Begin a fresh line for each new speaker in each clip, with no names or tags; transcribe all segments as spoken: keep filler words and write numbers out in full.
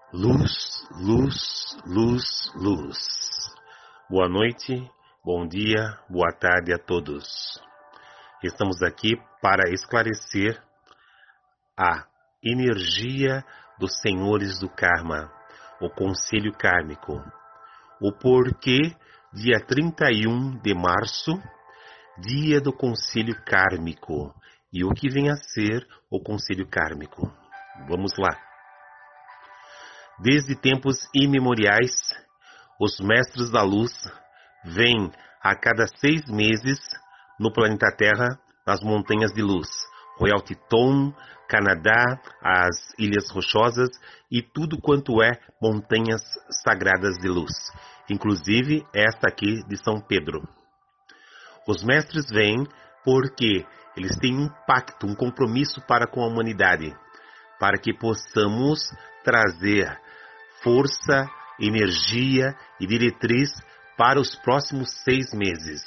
Luz, luz, luz, luz. Boa noite, bom dia, boa tarde a todos. Estamos aqui para esclarecer a energia dos senhores do karma, o conselho kármico. O porquê, dia trinta e um de março, dia do conselho kármico. E o que vem a ser o conselho kármico? Vamos lá. Desde tempos imemoriais, os mestres da luz vêm a cada seis meses no planeta Terra, nas montanhas de luz, Royal Teton, Canadá, as Ilhas Rochosas e tudo quanto é montanhas sagradas de luz, inclusive esta aqui de São Pedro. Os mestres vêm porque eles têm um pacto, um compromisso para com a humanidade, para que possamos trazer força, energia e diretriz para os próximos seis meses.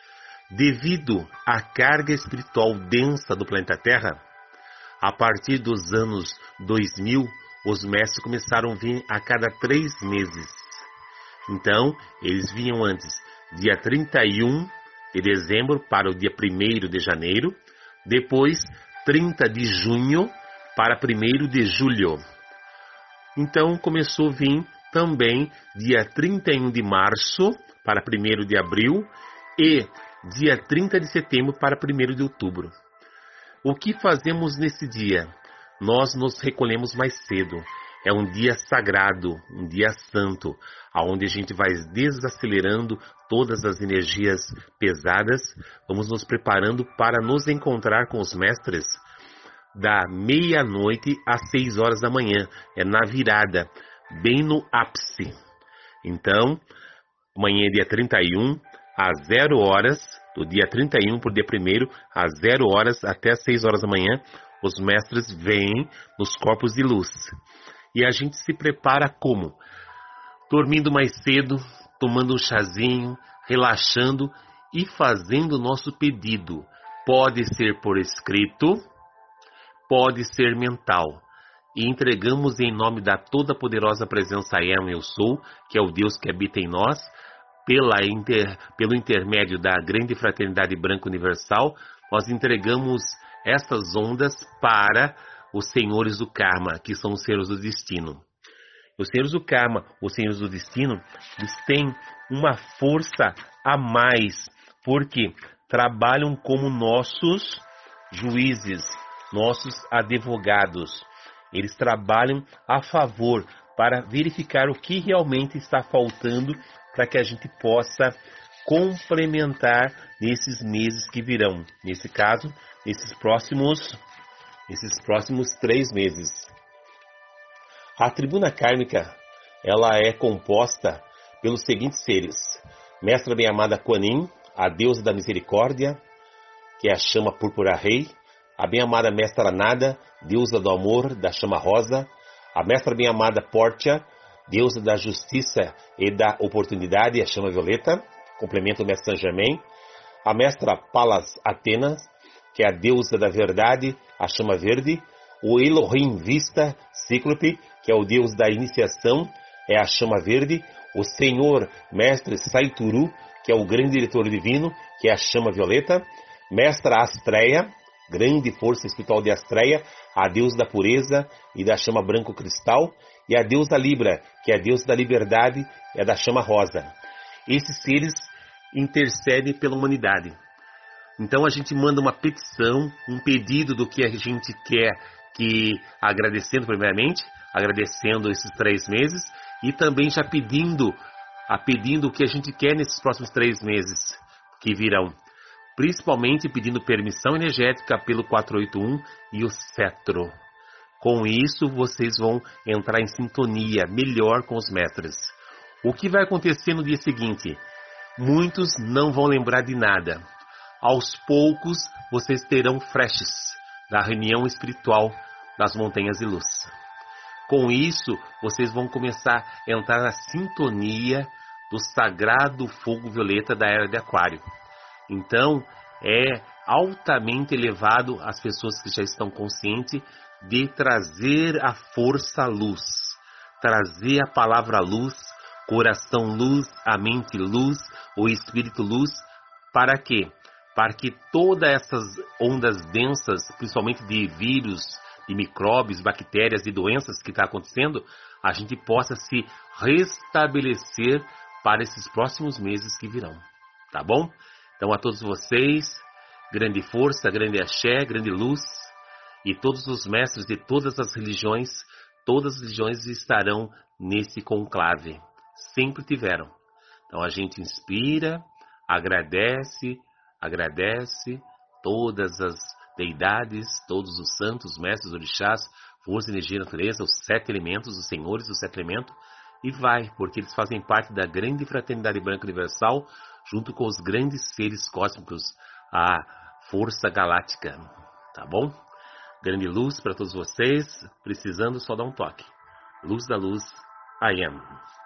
Devido à carga espiritual densa do planeta Terra, a partir dos anos dois mil, os mestres começaram a vir a cada três meses. Então, eles vinham antes, dia trinta e um de dezembro para o dia primeiro de janeiro, depois trinta de junho para primeiro de julho. Então começou a vir também dia trinta e um de março para primeiro de abril e dia trinta de setembro para primeiro de outubro. O que fazemos nesse dia? Nós nos recolhemos mais cedo. É um dia sagrado, um dia santo, onde a gente vai desacelerando todas as energias pesadas. Vamos nos preparando para nos encontrar com os mestres da meia-noite às seis horas da manhã. É na virada, bem no ápice. Então, amanhã é dia trinta e um, às zero horas, do dia trinta e um para o dia primeiro, às zero horas até às seis horas da manhã, os mestres vêm nos corpos de luz. E a gente se prepara como? Dormindo mais cedo, tomando um chazinho, relaxando e fazendo o nosso pedido. Pode ser por escrito, pode ser mental. E entregamos em nome da toda-poderosa presença Ela, Eu Sou, que é o Deus que habita em nós, pela inter, pelo intermédio da grande fraternidade branca universal, nós entregamos essas ondas para os senhores do karma, que são os senhores do destino. Os senhores do karma, os senhores do destino, eles têm uma força a mais, porque trabalham como nossos juízes, nossos advogados. Eles trabalham a favor para verificar o que realmente está faltando para que a gente possa complementar nesses meses que virão. Nesse caso, nesses próximos, nesses próximos três meses. A tribuna kármica, ela é composta pelos seguintes seres. Mestra bem-amada Kuan Yin, a deusa da misericórdia, que é a chama púrpura rei. A bem-amada Mestra Nada, deusa do amor, da chama rosa. A Mestra bem-amada Portia, deusa da justiça e da oportunidade, a chama violeta. Complementa o Mestre Saint Germain. A Mestra Palas Atenas, que é a deusa da verdade, a chama verde. O Elohim Vista Cíclope, que é o deus da iniciação, é a chama verde. O Senhor Mestre Saituru, que é o grande diretor divino, que é a chama violeta. Mestra Astreia, grande força espiritual de Astreia, a deusa da pureza e da chama branco cristal, e a deusa Libra, que é a deusa da liberdade e é da chama rosa. Esses seres intercedem pela humanidade. Então a gente manda uma petição, um pedido do que a gente quer, que agradecendo primeiramente, agradecendo esses três meses, e também já pedindo, a pedindo o que a gente quer nesses próximos três meses que virão. Principalmente pedindo permissão energética pelo quatrocentos e oitenta e um e o cetro. Com isso, vocês vão entrar em sintonia melhor com os mestres. O que vai acontecer no dia seguinte? Muitos não vão lembrar de nada. Aos poucos, vocês terão flashes da reunião espiritual das montanhas de luz. Com isso, vocês vão começar a entrar na sintonia do sagrado fogo violeta da era de Aquário. Então, é altamente elevado as pessoas que já estão conscientes de trazer a força à luz, trazer a palavra luz, coração luz, a mente luz, o espírito luz, para quê? Para que todas essas ondas densas, principalmente de vírus, de micróbios, bactérias e doenças que está acontecendo, a gente possa se restabelecer para esses próximos meses que virão, tá bom? Então a todos vocês, grande força, grande axé, grande luz, e todos os mestres de todas as religiões, todas as religiões estarão nesse conclave, sempre tiveram. Então a gente inspira, agradece, agradece todas as deidades, todos os santos, mestres, orixás, força, energia, natureza, os sete elementos, os senhores dos sete elementos, e vai, porque eles fazem parte da grande fraternidade branca universal, junto com os grandes seres cósmicos, a força galáctica, tá bom? Grande luz para todos vocês, precisando só dar um toque. Luz da luz, I am.